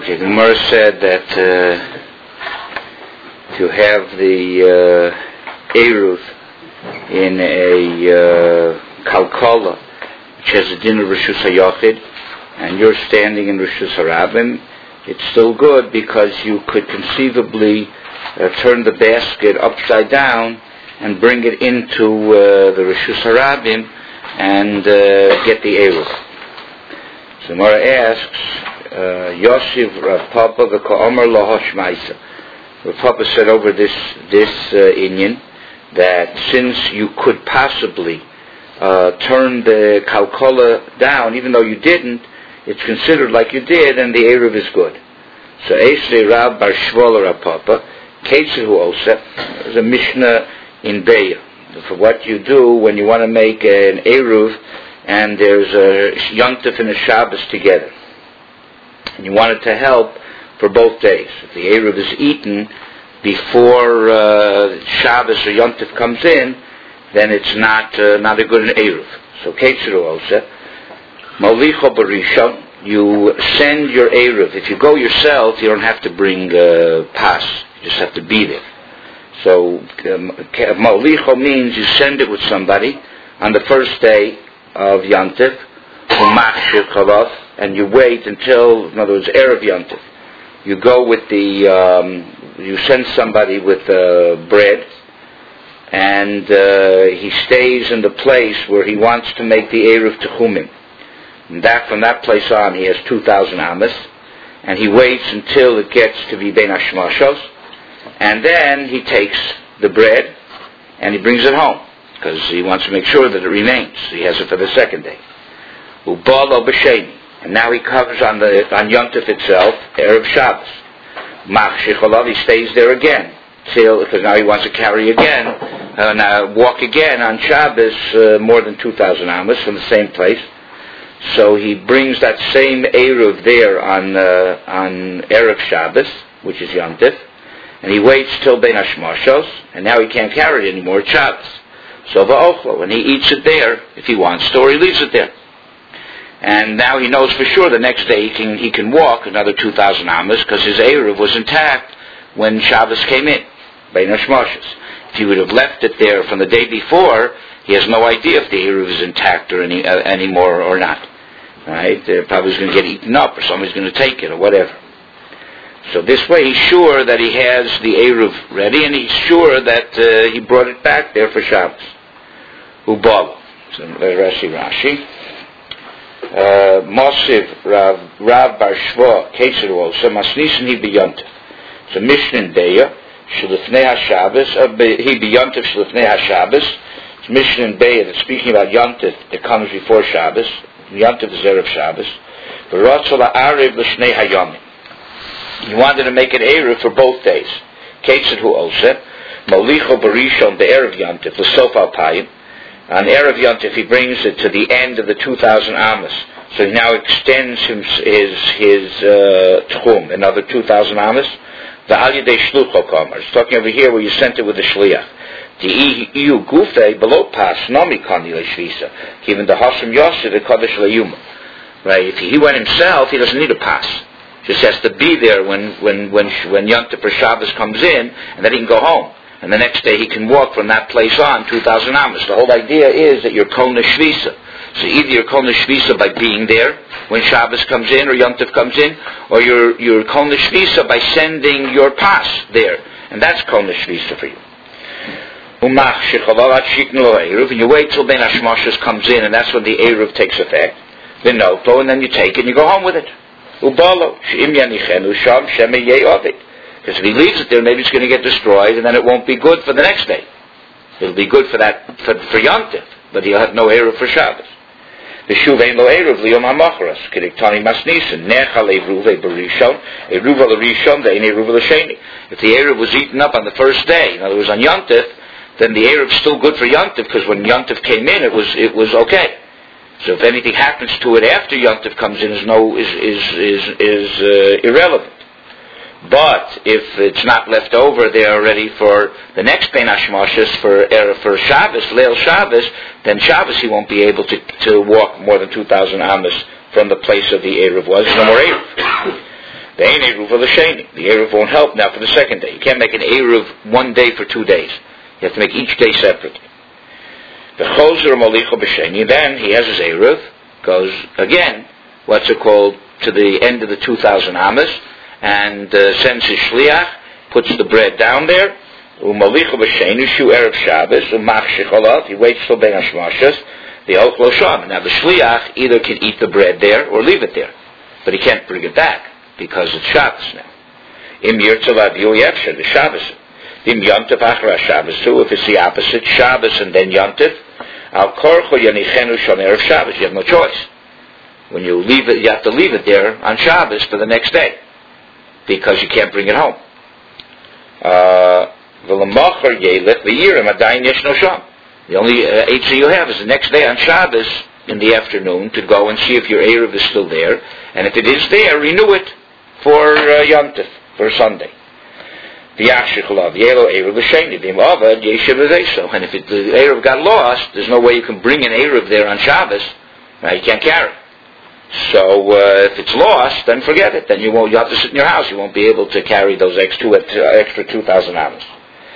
Okay, the Gemara said that to have the Eruv in a Kalkala, which has a din of Rishus HaYachid, and you're standing in Rishus HaRabim, it's still good because you could conceivably turn the basket upside down and bring it into the Rishus HaRabim and get the Eruv. So Mara asks, Yoshiv Rav Papa v'ka'omer lahosh ma'isa. Rav Papa said over this inyan that since you could possibly turn the kalkola down, even though you didn't, it's considered like you did, and the Eruv is good. So Eisei Rav Bar Shvola Rav Papa, Ketzehu Oseh, there's a Mishnah in Beya. For what you do when you want to make an Eruv, and there's a Yontif and a Shabbos together. And you want it to help for both days. If the Eruv is eaten before Shabbos or Yontif comes in, then it's not a good Eruv. So Ketzeru Oseh, Malicho Barishon, you send your Eruv. If you go yourself, you don't have to bring pas. You just have to be there. So Malicho means you send it with somebody on the first day of Yontif, and you wait until, in other words, Erev Yontif. You go with you send somebody with bread, and he stays in the place where he wants to make the Erev Techumim. And from that place on, he has 2,000 amas, and he waits until it gets to be Ben Hashmashos, and then he takes the bread, and he brings it home, because he wants to make sure that it remains. So he has it for the second day. Ubalo b'sheni, and now he covers on Yontif itself, Erev Shabbos. Machshicholov, he stays there again, because now he wants to carry again, walk again on Shabbos more than 2,000 amas from the same place. So he brings that same Eruv there on Erev Shabbos, which is Yontif, and he waits till Ben Hashmashos, and now he can't carry it anymore at Shabbos. So va'ochlo, and he eats it there if he wants to, or he leaves it there. And now he knows for sure the next day he can walk another 2,000 amas because his Eruv was intact when Shabbos came in, Ben Hashmashos. If he would have left it there from the day before, he has no idea if the Eruv is intact or anymore or not. Right? Probably he's going to get eaten up, or somebody's going to take it, or whatever. So this way he's sure that he has the Eruv ready, and he's sure that he brought it back there for Shabbos. Ubalo. So Rashi. Mosiv Rav Bar Shvo Ketzer Oseh Masnisin he b'Yontif. So Mishnah in Beya Shlifnei HaShabbos he b'Yontif Shlifnei HaShabbos. It's Mishnah in Beya that's speaking about Yontif that comes before Shabbos. Yontif is Erev Shabbos. V'Ratzol Ha'arev L'Shnei HaYomim. He wanted to make an Eruv for both days. Ketzer Oseh Molicho Barishon the Erev Yontif L'Sof Alpayim. On Erev Yontif, he brings it to the end of the 2,000 amas. So he now extends his tchum, another 2,000 amas. The Al Yedei Shlucho Komer. It's talking over here where you sent it with the Shliach. The EU Gufe below pas nomi kani leishvisa. Given the Hashem Yosef the Kodesh Leyuma. Right? If he went himself, he doesn't need a pass. Just has to be there when Yontif or Shabbos comes in, and then he can go home. And the next day he can walk from that place on 2,000 amas. The whole idea is that you're kol neshvisa. So either you're kol neshvisa by being there when Shabbos comes in or Yontif comes in, or you're kol neshvisa by sending your pas there, and that's kol neshvisa for you. And you wait till Ben Hashmashos comes in, and that's when the Eruv takes effect. Then noto, and then you take it and you go home with it. Ubalo she'im yanichenu sham shemei ye'ovid. Because if he leaves it there, maybe it's going to get destroyed, and then it won't be good for the next day. It'll be good for Yontif, but he'll have no Eruv for Shabbos. V'shuv ein lo Eruv liyom ha'machras, k'diktani masnisin, necha le'eruv barishon, eruv l'rishon, ve'ein eruv l'sheni. If the Eruv was eaten up on the first day, in other words on Yontif, then the Eruv is still good for Yontif, because when Yontif came in, it was okay. So if anything happens to it after Yontif comes in, is irrelevant. But if it's not left over there already for the next Ben Hashmashos for Shabbos, Leil Shabbos, then Shabbos he won't be able to walk more than 2,000 amas from the place of the Eruv was. No more Eruv. The Ein Eruv L'Sheni. The Eruv won't help now for the second day. You can't make an Eruv one day for 2 days. You have to make each day separately. The Chozer Molicho B'Sheni. Then he has his Eruv, goes again, what's it called, to the end of the 2,000 Amas, and sends his Shliach, puts the bread down there, Umolicho B'Sheni, Shu Erev Shabbos, Umachshich Olav, he waits till Ben Hashmashas, the Ochlo Sham. Now the Shliach either can eat the bread there or leave it there, but he can't bring it back because it's Shabbos now. Im Yirtzalav Yoyevsha, the Shabbos. Im Yontif Achra Shabbos too, if it's the opposite, Shabbos and then Yontif. Al Korcho Yanichenu Shon Erev Shabbos. You have no choice. When you leave it, you have to leave it there on Shabbos for the next day because you can't bring it home. The only eitzah you have is the next day on Shabbos in the afternoon to go and see if your Erev is still there, and if it is there, renew it for Yom Tov, for Sunday. And if the Erev got lost, there's no way you can bring an Erev there on Shabbos. Right? You can't carry it. So if it's lost, then forget it. Then you have to sit in your house. You won't be able to carry those extra 2,000 amos.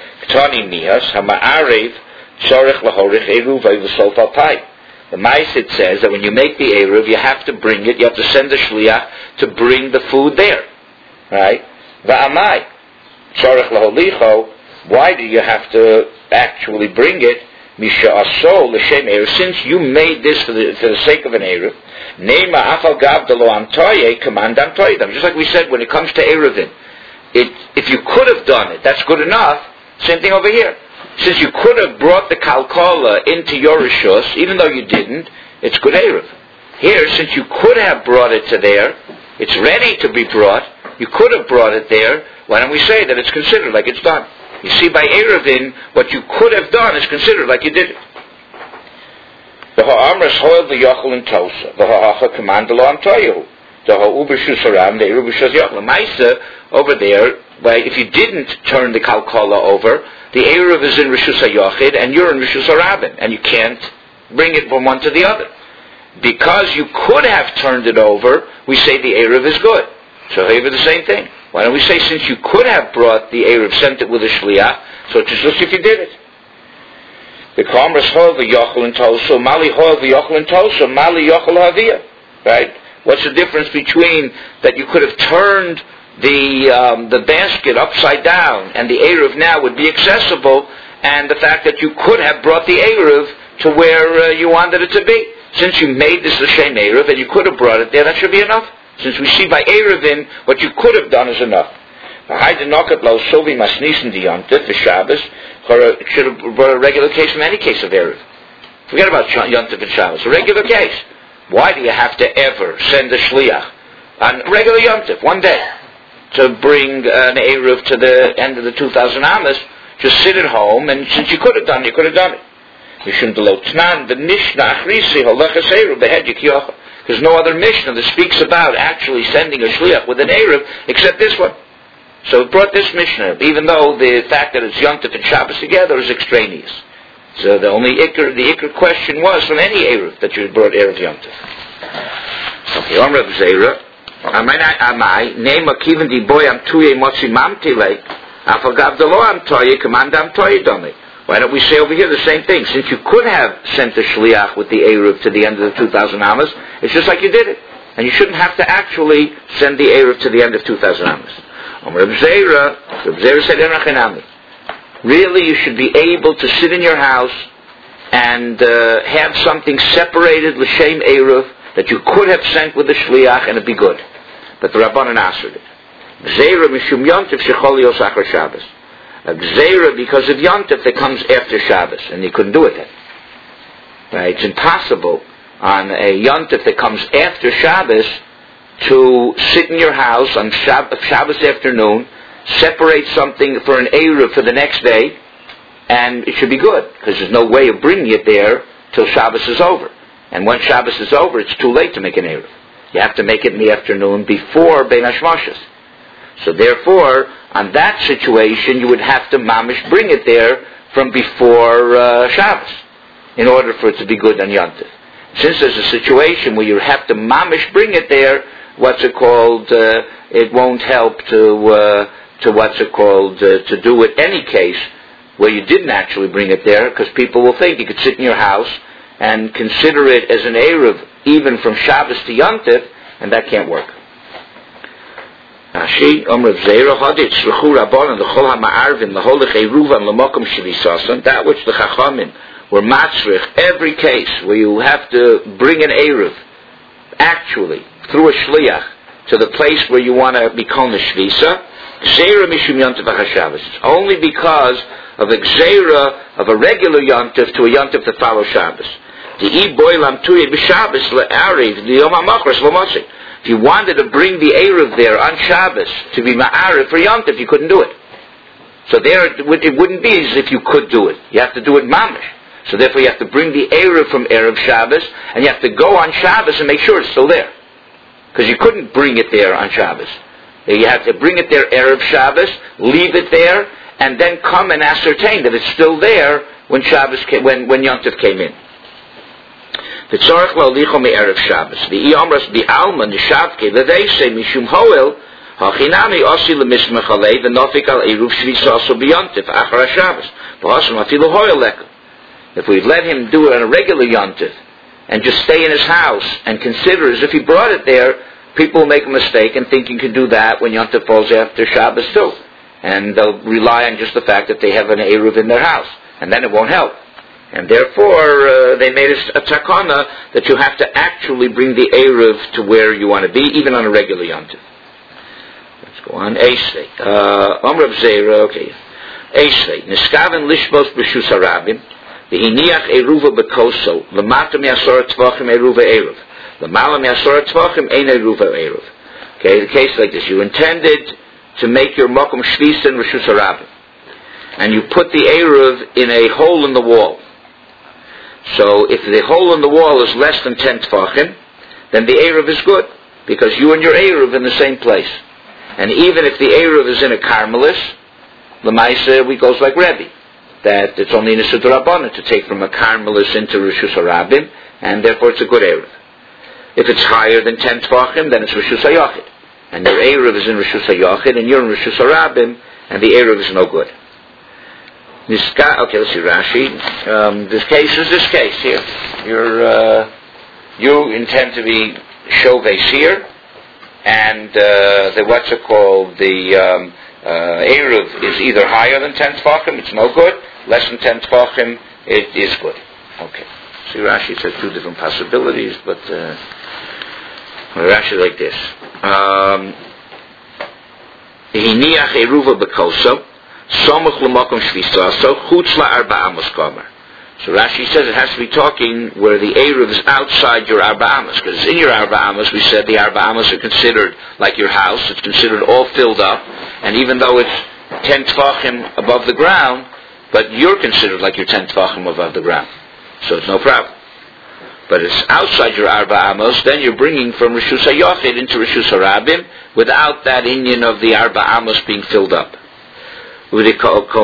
The Ma'asid says that when you make the Eruv, you have to bring it. You have to send the Shliach to bring the food there, right? Va'amai tzorech laholicho. Why do you have to actually bring it? Misha aso l'shem Eruv. Since you made this for the sake of an Eruv, neima afal gav delo amtoye command amtoyedam. Just like we said when it comes to Eruvin, if you could have done it, that's good enough. Same thing over here. Since you could have brought the kalkola into your rishus, even though you didn't, it's good Eruv. Here, since you could have brought it to there, it's ready to be brought, you could have brought it there, why don't we say that it's considered like it's done? You see, by Eruvin, what you could have done is considered like you did it. The ha'amras hoel v'yochel in tosa, the ha'acha command lo amtoyehu, the ha'ubershus haram, the erubershus yochel. Maisa, over there, if you didn't turn the kalkola over, the Eruv is in Rishus HaYochid and you're in Rishus HaRabin, and you can't bring it from one to the other. Because you could have turned it over, we say the Eruv is good. So here the same thing. Why don't we say since you could have brought the Eruv, sent it with a Shliach, so it's just if you did it. The Kamras Hol v'Yochel and Toso, Mali Hol v'Yochel and Toso, Mali Yochel Haviyah. Right? What's the difference between that you could have turned the basket upside down and the Eruv now would be accessible, and the fact that you could have brought the Eruv to where you wanted it to be? Since you made this L'Shem Eruv and you could have brought it there, that should be enough. Since we see by Eruvin, what you could have done is enough. Should have brought a regular case from any case of Eruv. Forget about Yom Tov and Shabbos. A regular case. Why do you have to ever send a Shliach on regular Yom Tov, one day, to bring an Eruv to the end of the 2,000 Amas? Just sit at home, and since you could have done it, you could have done it. There's no other Mishnah that speaks about actually sending a Shliach with an Eruv except this one. So it brought this Mishnah, even though the fact that it's Yom Tov and Shabbos together is extraneous. So the Iker question was from any Eruv that you brought Eruv Yom Tov. Okay, Om Reb Zera, Amai, name a Kivan di boy am tuye motzi mamtile, afagav delo am toye, command am toye dome. Why don't we say over here the same thing? Since you could have sent the Shliach with the Eruv to the end of the 2,000 Amas, it's just like you did it. And you shouldn't have to actually send the Eruv to the end of 2,000 Amas. Reb Zera said, Enrachinami. Really, you should be able to sit in your house and have something separated, L'Shem Eruv, that you could have sent with the Shliach and it'd be good. But the Rabbanan answered it. Zera mishum yontif shechol yos achar Shabbos. A Gzeira because of Yontif that comes after Shabbos, and you couldn't do it then. Right? It's impossible on a Yontif that comes after Shabbos to sit in your house on Shabbos afternoon, separate something for an Eruv for the next day, and it should be good, because there's no way of bringing it there till Shabbos is over. And when Shabbos is over, it's too late to make an Eruv. You have to make it in the afternoon before Bein HaShmashos. So therefore, on that situation, you would have to mamish bring it there from before Shabbos in order for it to be good on Yom Tov. Since there's a situation where you have to mamish bring it there, it won't help to do it any case where you didn't actually bring it there, because people will think you could sit in your house and consider it as an Eruv even from Shabbos to Yom Tov, and that can't work. That which the Chachamim were matzrich, every case where you have to bring an Eruv actually through a shliach to the place where you want to be kol neshvisa, gzeira mishum yontiv ha'Shabbos. It's only because of a gzeira of a regular yontiv to a yontiv that follows Shabbos. If you wanted to bring the Eruv there on Shabbos to be ma'ariv for yontiv, you couldn't do it. So there it wouldn't be as if you could do it. You have to do it mamish. So therefore you have to bring the Eruv from Erev Shabbos, and you have to go on Shabbos and make sure it's still there. Because you couldn't bring it there on Shabbos. You have to bring it there Erev Shabbos, leave it there, and then come and ascertain that it's still there when Shabbos when Yom Tov came in. The tzorach la'olicho me'erev Shabbos. The iomras bi'alma nishavke l'deisei mishum hoel ha'chinami osi l'mismech alei v'nofik al eruv shvisa also b'Yom Tov achar Shabbos v'hasam afilu hoel leka. If we let him do it on a regular Yom Tov and just stay in his house and consider as if he brought it there, people will make a mistake and think you can do that when Yom Tov falls after Shabbos too. And they'll rely on just the fact that they have an Eruv in their house. And then it won't help. And therefore, they made a takana that you have to actually bring the Eruv to where you want to be, even on a regular Yom Tov. Let's go on. Eisvei. Omrav Zera, okay. Eisvei. Niskaven lishmos b'shus harabim. V'hiniach eruva bekoso. L'mata me'asora tvachim eruva eruv. L'mala me'asora tvachim ein eruva eruv. Okay, the case like this. You intended to make your mokum shvisa in Rishus Harabim, and you put the eruv in a hole in the wall. So if the hole in the wall is less than 10 tvachim, then the eruv is good, because you and your eruv in the same place. And even if the eruv is in a Carmelis, l'maisa we goes like Rebbe, that it's only in a Siddur Rabbanan to take from a Carmelis into Rishus Harabim, and therefore it's a good eruv. If it's higher than 10 tvachim, then it's Rishus HaYachid. And your Eruv is in Rishus HaYachid, and you're in Rishus Harabim, and the Eruv is no good. Okay, let's see, Rashi. This case is this case here. You intend to be Shoves here, and the Eruv is either higher than 10 Tvachim, it's no good. Less than 10 Tvachim, it is good. Okay. See, Rashi says two different possibilities, but Rashi like this. Hiniach eruva bekoso, somuch l'makom shvisaso, chutz la'arba amos kamer. So Rashi says it has to be talking where the eruv is outside your arba amos, because in your arba amos we said the arba amos are considered like your house. It's considered all filled up, and even though it's 10 tvachim above the ground, but you're considered like you're 10 tvachim above the ground, so it's no problem. But it's outside your Arba Amos, then you're bringing from Rishus HaYachid into Rishus Harabim without that inyan of the Arba Amos being filled up. Just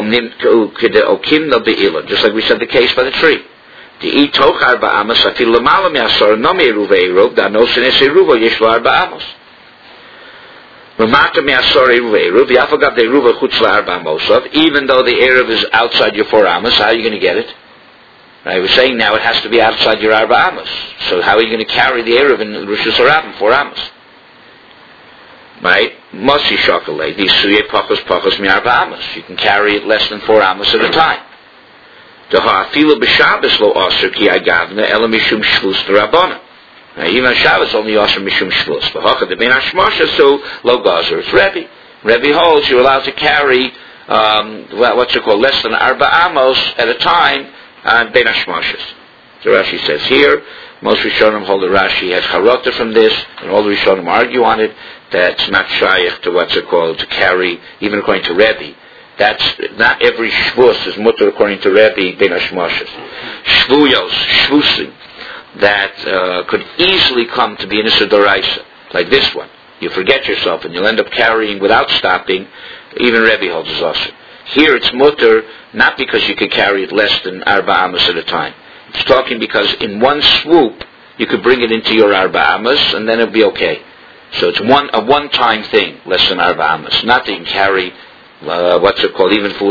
like we said the case by the tree. The itoch Arba Amos afil l'mala me'asor no me'eruva eruv da'no senes eruva yesh lo Arba Amos. L'mata me'asor eruva eruv yafagav de'eruva chutz la'arba Amosov. Even though the eruv is outside your 4 Amos, how are you going to get it? I was saying now it has to be outside your Arba Amos. So how are you going to carry the Eruv in Rishus Harabim, 4 Amos? Right? Mosi shokalei, the suye pachos mi Arba Amos. You can carry it less than 4 Amos at a time. Deha afilu b'Shabbos lo aser ki agavna ela mishum shvus d'Rabbana. Even on Shabbos only aser mishum shvus. V'hacha de ben hashmasha so lo gazer. It's Rebbe. Rebbe holds you're allowed to carry less than Arba Amos at a time. And Ben Hashmashas. So Rashi says here, most Rishonim hold that Rashi has charota from this, and all the Rishonim argue on it, that's not shaykh to to carry, even according to Rebbe. That's not every shvus is mutter according to Rebbe Ben Hashmashas. Shvuyos, shvusim, that could easily come to be in a Doraisa, like this one. You forget yourself and you'll end up carrying without stopping, even Rebbe holds as also. Here it's mutter, not because you could carry it less than Arba Amos at a time. It's talking because in one swoop, you could bring it into your Arba Amos, and then it'll be okay. So it's a one-time thing, less than arba amas. Not that you can carry, even if it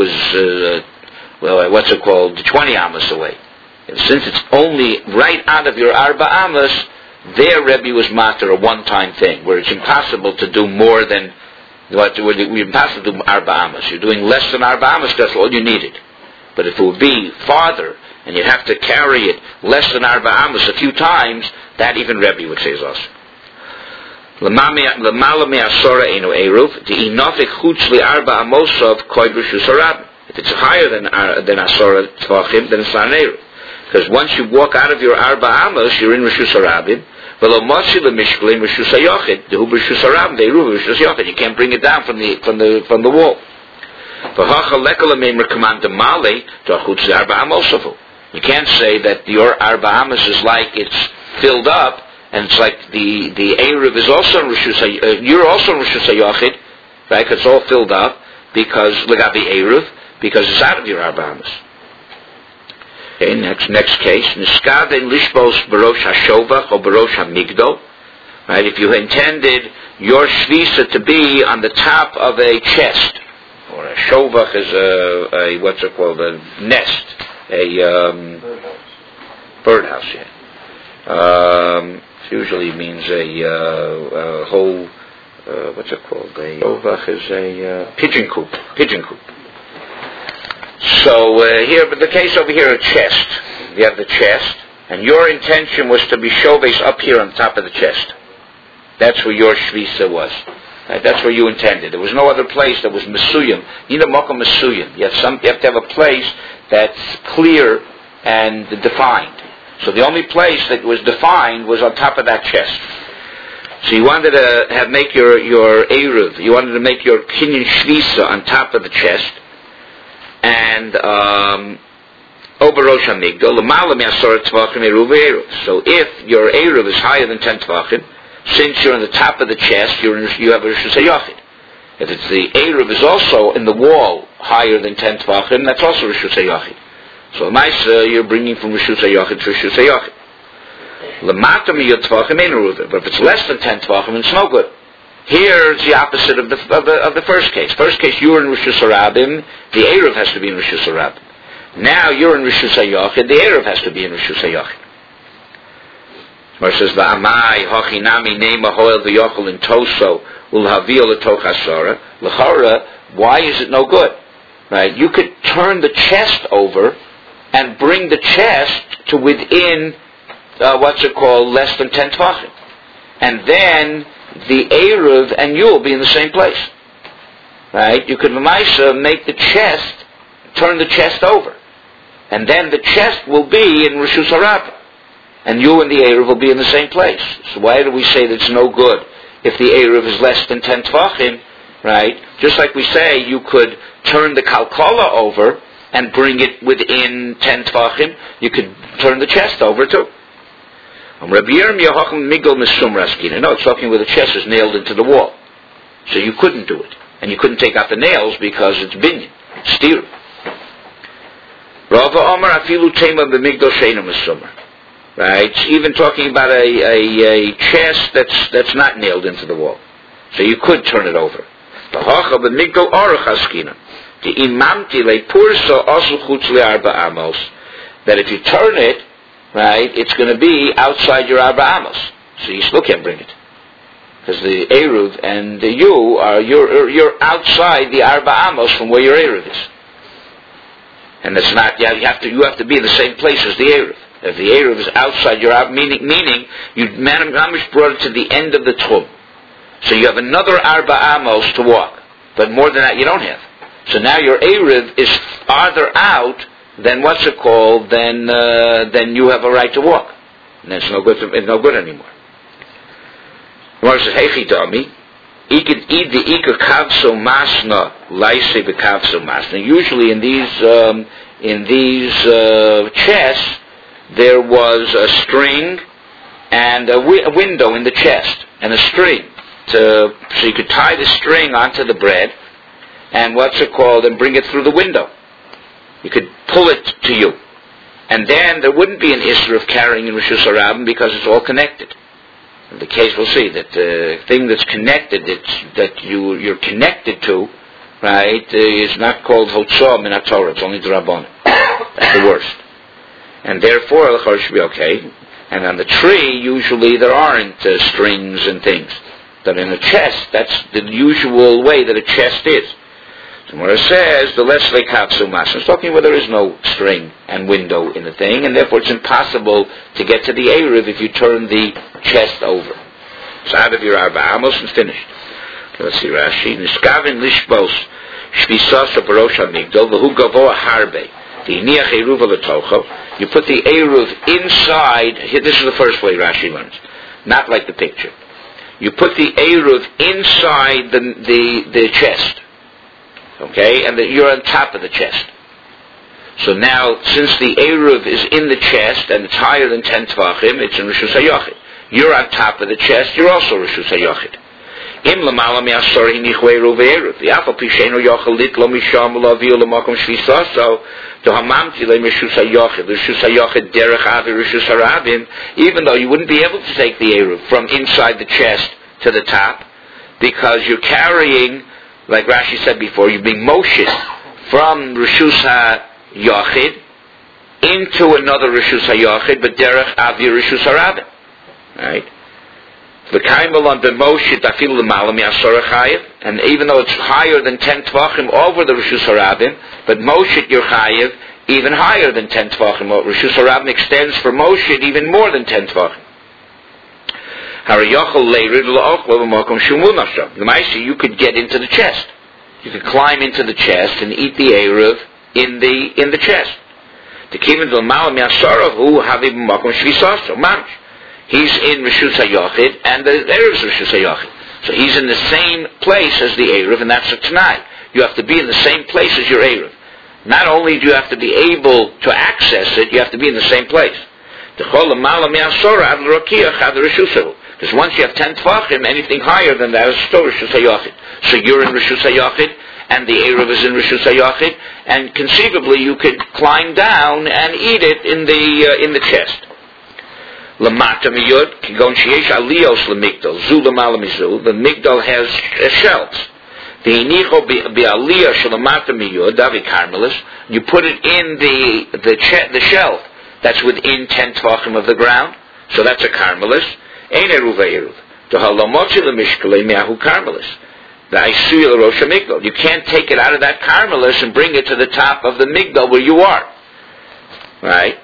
was, 20 amas away. And since it's only right out of your arba amas, their Rebbe was matter a one-time thing, where it's impossible to do more than impossible to do arba amas. You're doing less than arba amas, that's all you needed. But if it would be farther, and you'd have to carry it less than arba amas a few times, that even Rebbe would say is awesome. If it's higher than asora tvachim, then it's not an eruv. Because once you walk out of your arba amos, you're in reshus harabim. You can't bring it down from the wall. You can't say that your arba amos is like it's filled up, and it's like the eruv is also in reshus. You're also in reshus hayachid, right? Because it's all filled up because legabi eruv, because it's out of your arba amos. Okay, next case. Niskaden lishbos barosh hashovach or barosh hamigdol. Right, if you intended your shvisa to be on the top of a chest, or a shovach is a nest, a birdhouse. Yeah. Usually means a whole. A shovach is a pigeon coop. So here, but the case over here, a chest. You have the chest, and your intention was to be shoves up here on top of the chest. That's where your shvisa was. Right? That's where you intended. There was no other place that was mesuyim. You need a makom mesuyim. You have to have a place that's clear and defined. So the only place that was defined was on top of that chest. So you wanted to make your eruv. You wanted to make your kinyan shvisa on top of the chest. And oberosh hamigdol l'mala me'asor tvachim eruv eruv. So if your eruv is higher than 10 tvachim, since you're on the top of the chest, you have a reshus hayachid. If it's the eruv is also in the wall higher than 10 tvachim, that's also reshus hayachid. So ma'isa you're bringing from reshus hayachid to reshus hayachid. L'mata miyot tvachim ein eruv. But if it's less than 10 tvachim, it's no good. Here it's the opposite of the first case. First case, you were in Reshus Harabim, the Eruv has to be in Reshus Harabim. Now you're in Reshus HaYachid, the Eruv has to be in Reshus HaYachid. It says, V'amai hachinami neima hoel v'yochel in toso ulhavil l'toch hasara. L'chara, why is it no good? Right? You could turn the chest over and bring the chest to within, less than 10 tvachim. And then the Eruv and you will be in the same place. Right? You could make the chest, turn the chest over. And then the chest will be in Reshus Harabim. And you and the Eruv will be in the same place. So why do we say that it's no good if the Eruv is less than 10 tvachim, right? Just like we say you could turn the kalkala over and bring it within 10 tvachim, you could turn the chest over too. No, it's talking where the chest is nailed into the wall. So you couldn't do it. And you couldn't take out the nails because it's binyan, steer. Rava Omar afilu tema b'migdol sheinu mesumar. Right? Even talking about a chest that's not nailed into the wall. So you could turn it over. V'hacha b'migdol aruch askina. The imamti le'pursa asu chutz le'arba amos. That if you turn it, right, it's going to be outside your arba amos, so you still can't bring it, because the eruv and the you're outside the arba amos from where your eruv is, and it's not. You have to be in the same place as the eruv. If the eruv is outside your arba, meaning you mamish brought it to the end of the tchum, so you have another arba amos to walk, but more than that you don't have. So now your eruv is farther out. Then then you have a right to walk, and it's no good. It's no good anymore. Gemara says, "Heichi dami, ikid id the ikar kavso masna laise bekavso masna." Usually in these chests there was a string and a window in the chest and a string, so you could tie the string onto the bread and and bring it through the window. You could pull it to you. And then there wouldn't be an issue of carrying in Reshus Harabim because it's all connected. In the case we'll see that the thing that's connected, that you're connected to, right, is not called Hotzah min HaTorah. It's only D'Rabbanan. That's the worst. And therefore, the should be okay. And on the tree, usually there aren't strings and things. But in a chest, that's the usual way that a chest is. So where it says, the Leslie Kapsu Mas, it's talking where there is no string and window in the thing, and therefore it's impossible to get to the Erev if you turn the chest over. So out of your Arba Amos and finished. Let's see Rashi. Niskavin Lishbos Shvisasa Barosh HaMigdal V'hu Gavoa Harbe V'iniach Eruv L'Tocho. You put the Eruv inside. This is the first way Rashi learns. Not like the picture. You put the Eruv inside the chest. Okay? And you're on top of the chest. So now, since the Eruv is in the chest and it's higher than 10 Tvachim, it's in Rishus HaYochid. You're on top of the chest, you're also Rishus HaYochid. Im lamala mi'asor hinichwe Eruv Eruv. V'afal pishenu yochel litlo misham l'avil l'makom shvisaso to hamamti le'Rishus HaYochid. Rishus HaYochid derech avi Rishus HaRabim. Even though you wouldn't be able to take the Eruv from inside the chest to the top, because you're carrying, like Rashi said before, you're being motioned from Rishus HaYochid into another Rishus HaYochid, but derech avi Rishus HaRabim. Right? And even though it's higher than 10 Tvachim over the Rishus HaRabim, but Moshit you're Chayiv even higher than 10 Tvachim. Rishus HaRabim extends for Moshit even more than 10 Tvachim. You could get into the chest. You could climb into the chest and eat the Eruv in the chest. He's in Rishus HaYochid, and the Eruv is Rishus HaYochid. So he's in the same place as the Eruv, and that's a Tanai. You have to be in the same place as your Eruv. Not only do you have to be able to access it, you have to be in the same place. Because once you have 10 Tvachim, anything higher than that is still Rishus HaYochid. So you're in Rishus HaYochid, and the Eruv is in Rishus HaYochid, and conceivably you could climb down and eat it in the chest. Lamata miyud kigon sheyesh aliyos lemigdal zu lamala mizu. The migdal has shelves. Ve'inicho be'aliyah shalamata miyud davi karmelis. You put it in the shelf that's within 10 tvachim of the ground. So that's a karmelis. Ein eruv eruv. To halamochi lemishkale me'ahu karmelis. The aisuy l'rosh migdal. You can't take it out of that karmelis and bring it to the top of the migdal where you are. Right?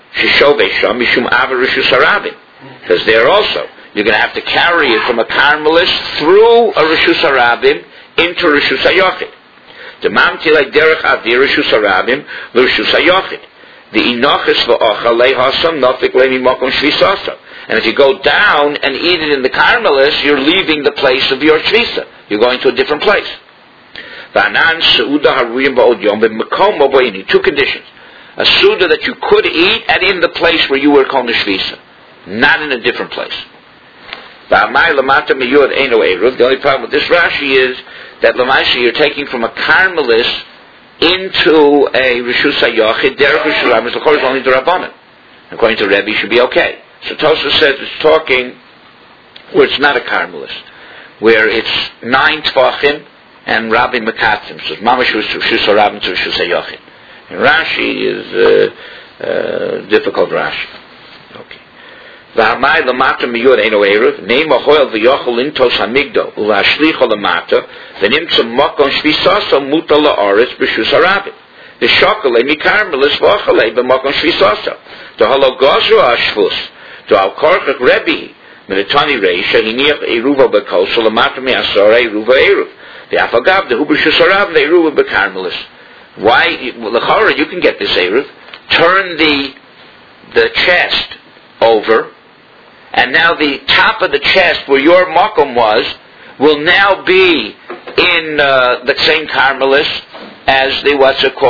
Because there also, you're going to have to carry it from a Carmelis through a Rishus HaRabim into Rishus HaYochid. Demamti like derech avir Rishus HaRabim l'Rishus HaYochid. The inochis v'ocha lehasam nofik le'mimokom shvisasa. And if you go down and eat it in the Carmelis, you're leaving the place of your shvisa. You're going to a different place. V'anan seuda haruyim ba'od yom b'mekom b'boini. Two conditions. A Suda that you could eat and in the place where you were called the Shvisa. Not in a different place. The only problem with this Rashi is that Lamaisi you're taking from a Carmelis into a Rishus HaYochid, Derech Rishus HaRabim, of course only the Rabbanan. According to Rebbe, should be okay. So Tosfos says it's talking where it's not a Carmelis, where it's 9 Tvachim and Rabbi Mekatzim. So it's Mamash Rishus HaRabim to Rishus HaYochid. And Rashi is difficult Rashi. Okay. V'hamai lamata miyud eino eruv neim ahoil v'yochel intos hamigdo u'lashlicho lamata v'nimtza mokon shvisaso muta la'aretz b'shus harabim v'shokale mikarmelis v'ochalei b'mokon shvisaso to halo gozru ashvus to al korchach Rebbe minatani reisha hiniach eruva b'koso lamata mi'asor eruva eruv v'afagav dehu b'shus harabim eruva b'karmelis. Why? L'chara, you can get this Eruv. Turn the chest over, and now the top of the chest where your makom was will now be in the same Carmelis as the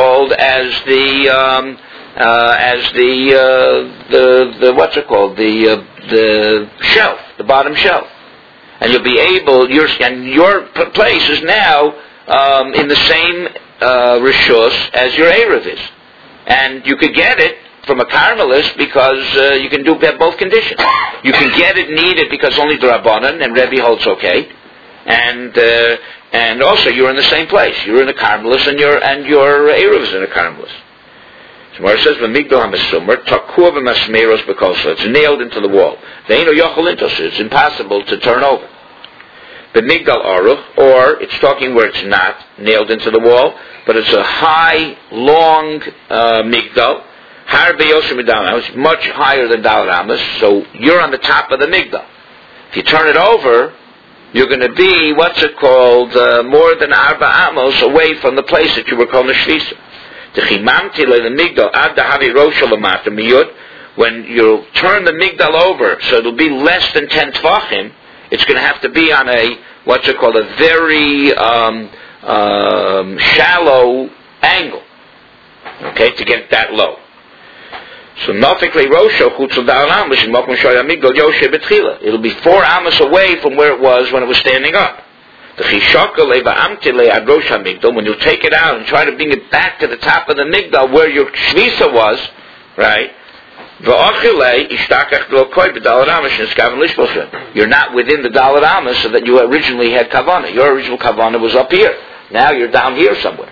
shelf, the bottom shelf, and you'll be able. Your place is now in the same Rishus as your Eruv is. And you could get it from a Carmelist because you can have both conditions. You can get it needed because only the Rabbanan and Rebbe holds okay, and also you're in the same place. You're in a Carmelist and your Eruv is in a Carmelist. So Gemara says, "V'migdal ha'mesumer takuv v'masmeros b'kolso." It's nailed into the wall. Ve'ino yochel intos. It's impossible to turn over. The Migdal Aruch, or it's talking where it's not nailed into the wall, but it's a high, long Migdal. It's much higher than Dalet Amos, so you're on the top of the Migdal. If you turn it over, you're going to be, more than Arba Amos away from the place that you were called Neshvisa. When you turn the Migdal over, so it'll be less than 10 Tvachim, it's going to have to be on a very shallow angle, okay, to get that low. So it'll be 4 amos away from where it was when it was standing up. When you take it out and try to bring it back to the top of the Migdal where your Shvisa was, right? You're not within the Dalet Amos so that you originally had Kavanah. Your original Kavanah was up here. Now you're down here somewhere.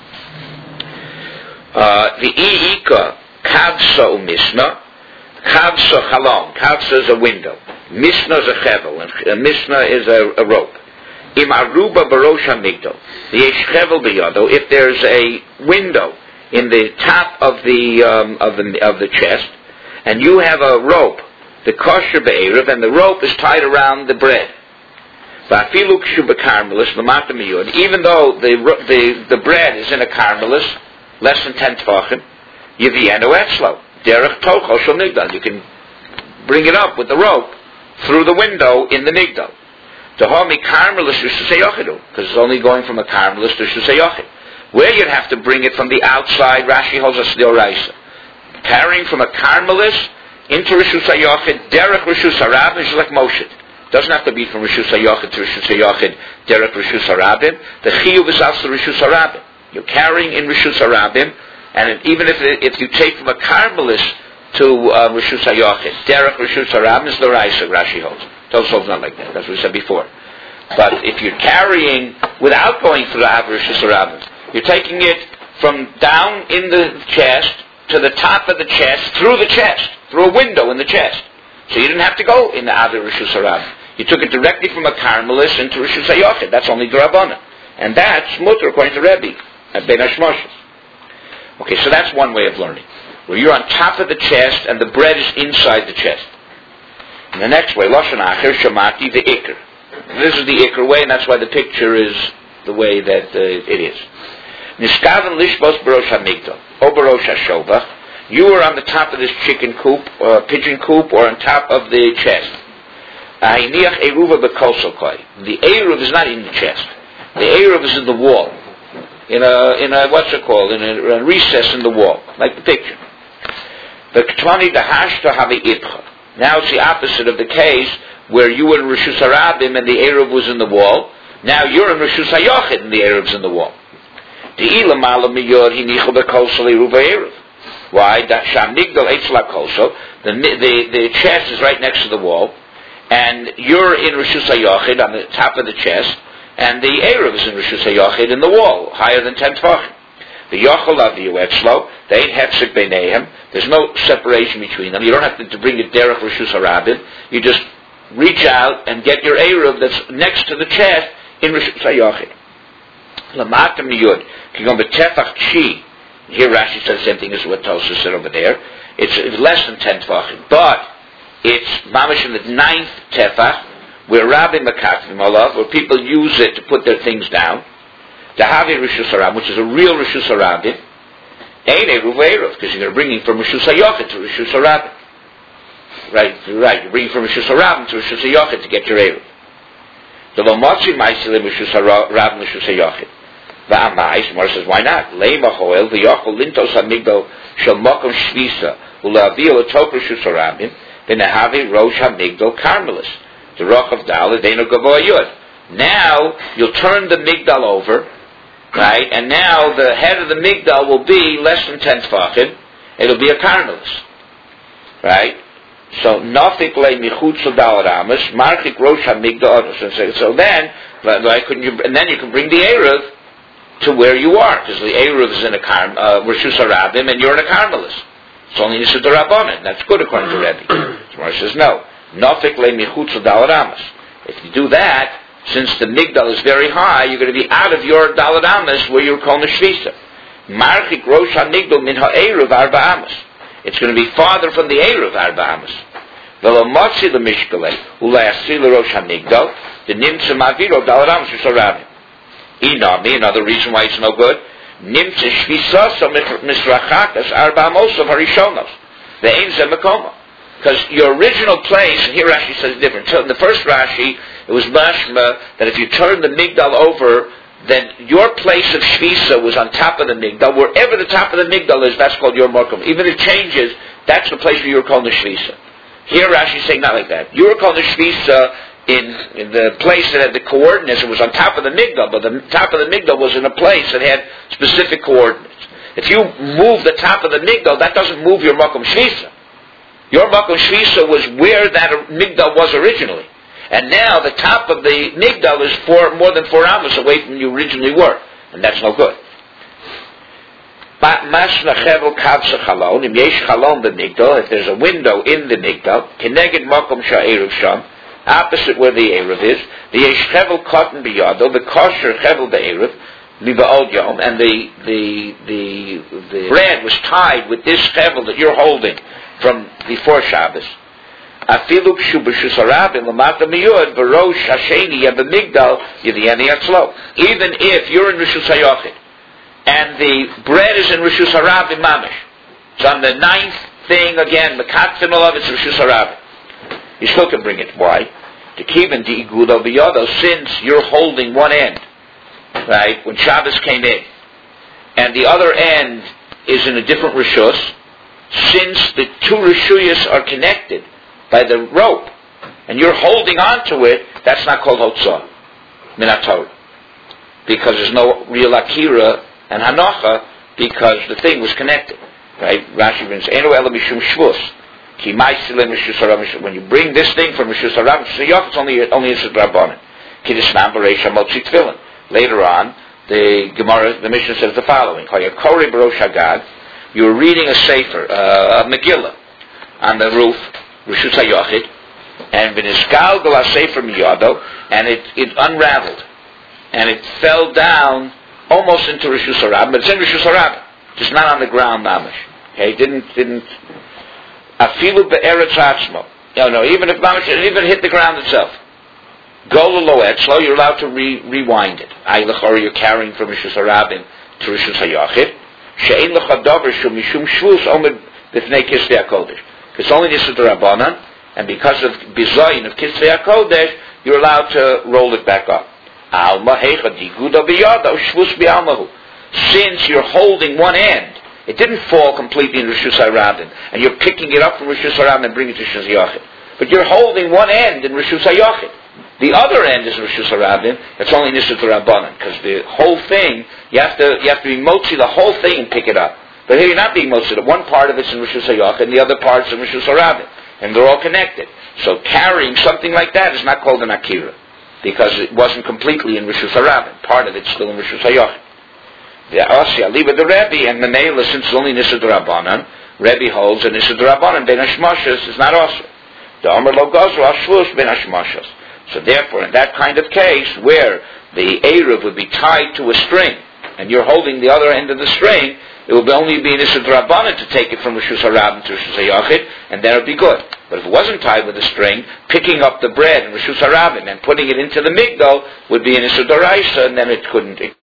The I'ika Kavsa Misna. Kavsa Chalon. Kavsa is a window. Misna is a chevel. And Misna is a rope. Im Aruba Barosh HaMigdal. The Yesh Chevel B'yado. If there's a window in the top of the chest, and you have a rope, the kosher be'erev, and the rope is tied around the bread. Even though the bread is in a carmelis, less than 10 tvachim, you can bring it up with the rope through the window in the migdal. Because it's only going from a carmelis to shusayachid. Where you'd have to bring it from the outside, Rashi holds us the Oraisa. Carrying from a Carmelis into Rishus HaYochid, Derech Rishus HaRabim is like Moshe. Doesn't have to be from Rishus HaYochid to Rishus HaYochid, Derech Rishus HaRabim. The Chiyuv is also Rishus HaRabim. You're carrying in Rishus HaRabim, and even if you take from a Carmelis to Rishus HaYochid, Derech Rishus HaRabim is the Oraisa, Rashi holds. Those holds not like that. That's what we said before. But if you're carrying without going through the Rishus HaRabim, you're taking it from down in the chest to the top of the chest, through a window in the chest. So you didn't have to go in the Avir Rishus HaRabim. You took it directly from a Carmelis into Rishus HaYochid. That's only the Rabbanan. And that's Mutter according to Rebbe, at Ben Hashmoshes. Okay, so that's one way of learning. Where you're on top of the chest and the bread is inside the chest. And the next way, Lashon Acher, Shamati, the Iker. This is the Iker way, and that's why the picture is the way that it is. Niskaven lishbos barosh hamigdal, or barosh hashovach. You are on the top of this chicken coop, or pigeon coop, or on top of the chest. Ahiniach eruva bekolsokoi. The eruv is not in the chest. The eruv is in the wall, in a recess in the wall, like the picture. The ketani dahashta havi ibcha. Now it's the opposite of the case where you were in Rishus HaRabim and the eruv was in the wall. Now you're in Rishus HaYochid and the eruv's in the wall. Why? The chest is right next to the wall, and you're in Rishus HaYochid on the top of the chest, and the eruv is in Rishus HaYochid in the wall, higher than 10 tvachim. The Yochel Aviyu Etzlo, they ain't hefsek beinehem. There's no separation between them. You don't have to bring it derech Rishus HaRabim. You just reach out and get your eruv that's next to the chest in Rishus HaYochid. Lamatam Yud, Kigom B'tefach Chi. Here Rashi says the same thing as what Tosa said over there. It's less than 10 tvachim, but it's mamish in the 9th tefach, where Rabbi Makatrim Olav, where people use it to put their things down. Dahavi Rishus HaRabim, which is a real Rishus HaRabim, ain't eruv eruv, because you're bringing from Rishus HaYochid to Rishus HaRabim. Right, you're bringing from Rishus HaRabim to Rishus HaYochid to get your eruv. The Lomotzi Ma'isilim Rishus HaRabim Rishus HaYochid. Va'amai, Gemara says, why not? Leima hoel v'yochel lintos hamigdal shel mokom shvisa u'la'avil atok Rishus HaRabim v'nehavi rosh hamigdal karmelis. The roch of dal adeno gavoa yud. Now you'll turn the migdal over, right? And now the head of the migdal will be less than 10 tvachim, it'll be a carmelis, right? So nafik le michutz dalaramas marchik rosh hamigdal. So then, why couldn't you? And then you can bring the eruv to where you are, because the eruv is in a reshus harabim, and you're in a carmelis. It's only Nisud Rabbanan. That's good according to Rebbe. Gemara says no. Nafik le michutz dalaramas. If you do that, since the migdal is very high, you're going to be out of your dalaramas where you're called the shvisa. Marchik rosh hamigdal min ha'eruv arba amas. It's going to be farther from the eruv arba amas. V'lo motzi le mishkale u'le'asi le rosh hamigdal the nimtza maviro dalaramas yisarabim. Inami, another reason why it's no good. Nimtza shvisa so misrachakas arba amos of harishonos. The aim ze mekoma. Because your original place, and here Rashi says different. So in the first Rashi, it was mashma that if you turn the migdal over, then your place of shvisa was on top of the migdal. Wherever the top of the migdal is, that's called your morkum. Even if it changes, that's the place where you were called the shvisa. Here Rashi is saying not like that. You were called the shvisa in the place that had the coordinates. It was on top of the migdal, but the top of the migdal was in a place that had specific coordinates. If you move the top of the migdal, that doesn't move your morkum shvisa. Your Makom Shvisa was where that migdal was originally. And now the top of the migdal is more than 4 amos away from you originally were. And that's no good. If there's a window in the migdal, Keneged Makom Sha'eruv Sham, opposite where the Eruv is, the Yesh Chevel Cotton Biyado, the Kosher Chevel Be'eruv, Liba'od Yom, and the bread was tied with this Chevel that you're holding from before Shabbos. Afilu b'shus harabim l'mata miyud v'rosh hasheni yabamigdal yidiyani atzlo. Even if you're in reshus hayochid and the bread is in reshus harabim mamish, it's on the 9th thing again. Mekatzim olav, it's reshus harabim. You still can bring it. Why? To keep in the igudo b'yodo, since you're holding one end, right? When Shabbos came in, and the other end is in a different reshus. Since the 2 reshuyas are connected by the rope, and you're holding on to it, that's not called hotzah, minat Torah, because there's no real akira and hanocha, because the thing was connected. Right? Rashi brings eno ela mishum shvus ki ma'asile mishus harav. When you bring this thing from mishus harav, it's only a drabanan. Ki desnam b'reisha motzi tefillin. Later on, the Gemara, the Mishnah says the following: Hayakori b'rosh hagad. You were reading a sefer, a Megillah, on the roof, Reshus HaYochid, and v'nisgal g'la sefer miyado, and it unraveled, and it fell down almost into Reshus HaRabim, but it's in Reshus HaRabim, just not on the ground, mamish. Okay, didn't. Afilu be'eretz ha'atzmo. No, even if mamish, it even hit the ground itself. Go lo etzlo, you're allowed to rewind it. Aylachor, you're carrying from Reshus HaRabim to Reshus HaYochid. She'ein l'chadavar shum mishum shvus omed b'fnei kisvei hakodesh. It's only Nisud Rabbanan, and because of bizayin of kisvei hakodesh, you're allowed to roll it back up. Alma heicha diguda biyada shvus bi'almahu. Since you're holding one end, it didn't fall completely in Reshus HaRabim, and you're picking it up from Reshus HaRabim and bringing it to Reshus HaYochid. But you're holding one end in Reshus HaYochid. The other end is Reshus HaRabim. It's only Nisud Rabbanan, because the whole thing you have to be motzi the whole thing and pick it up. But here you're not being motzi. One part of it's in Reshus HaYochid, and the other part's in Reshus HaRabim, and they're all connected. So carrying something like that is not called an akira, because it wasn't completely in Reshus HaRabim. Part of it's still in Reshus HaYochid. The Asya, leave it the Rebbe, and Menela, since it's only Nisud Rabbanan, Rebbe holds that Nisud Rabbanan ben Hashmashas is not also. The Omer lo gazru ashvus ben Hashmashas. So therefore, in that kind of case, where the Eruv would be tied to a string, and you're holding the other end of the string, it will only be Nisud Rabbanan to take it from Reshus HaRabim to Reshus HaYochid, and then it would be good. But if it wasn't tied with a string, picking up the bread in Reshus HaRabim and putting it into the migdal would be a Nisud D'oraisa, and then it couldn't.